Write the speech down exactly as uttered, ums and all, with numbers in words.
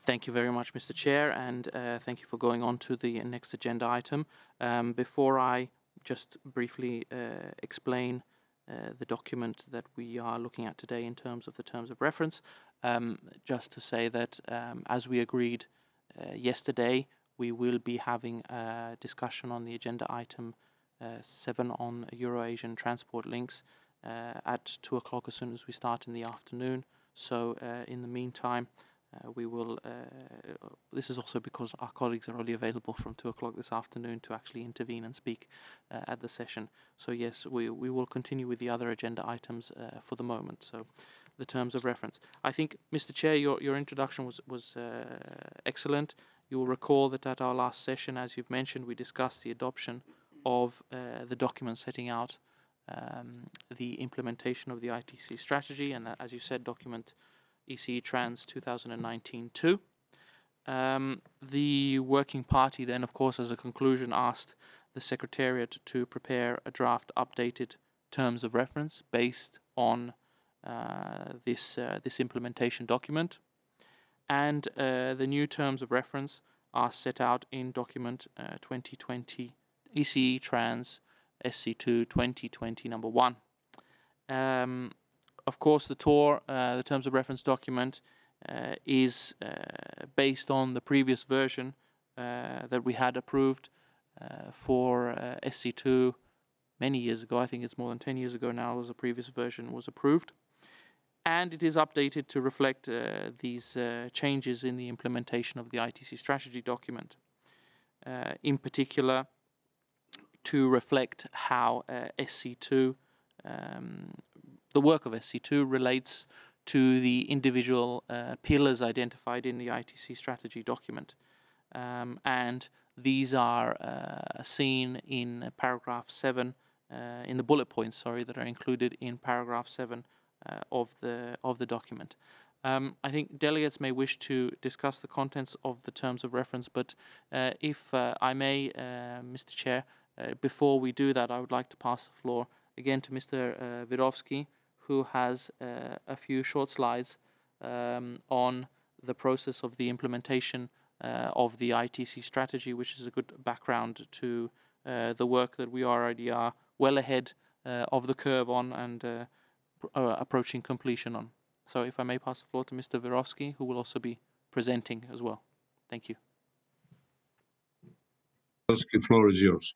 Thank you very much, Mister Chair, and uh, thank you for going on to the next agenda item. Um, before I just briefly uh, explain uh, the document that we are looking at today in terms of the terms of reference, um, just to say that um, as we agreed uh, yesterday, we will be having a discussion on the agenda item uh, seven on Euro-Asian transport links uh, at two o'clock as soon as we start in the afternoon. So uh, in the meantime, Uh, we will, uh, this is also because our colleagues are only available from two o'clock this afternoon to actually intervene and speak uh, at the session. So yes, we, we will continue with the other agenda items uh, for the moment. So the terms of reference. I think, Mister Chair, your, your introduction was, was uh, excellent. You will recall that at our last session, as you've mentioned, we discussed the adoption of uh, the document setting out um, the implementation of the I T C strategy, and uh, as you said, document E C E Trans twenty nineteen two. Um, the working party then, of course, as a conclusion, asked the Secretariat to prepare a draft updated terms of reference based on uh, this, uh, this implementation document. And uh, the new terms of reference are set out in document uh, twenty twenty E C E Trans S C two twenty twenty number one. Um, Of course, the T O R, uh, the Terms of Reference document, uh, is uh, based on the previous version uh, that we had approved uh, for uh, S C two many years ago. I think it's more than ten years ago now as the previous version was approved. And it is updated to reflect uh, these uh, changes in the implementation of the I T C strategy document. Uh, in particular, to reflect how uh, S C two um, the work of S C two relates to the individual uh, pillars identified in the I T C strategy document. Um, and these are uh, seen in paragraph seven, uh, in the bullet points, sorry, that are included in paragraph seven uh, of the of the document. Um, I think delegates may wish to discuss the contents of the terms of reference, but uh, if uh, I may, uh, Mister Chair, uh, before we do that, I would like to pass the floor again to Mister Uh, Virovsky, who has uh, a few short slides um, on the process of the implementation uh, of the I T C strategy, which is a good background to uh, the work that we already are well ahead uh, of the curve on and uh, uh, approaching completion on. So if I may pass the floor to Mister Virovsky, who will also be presenting as well. Thank you. The floor is yours.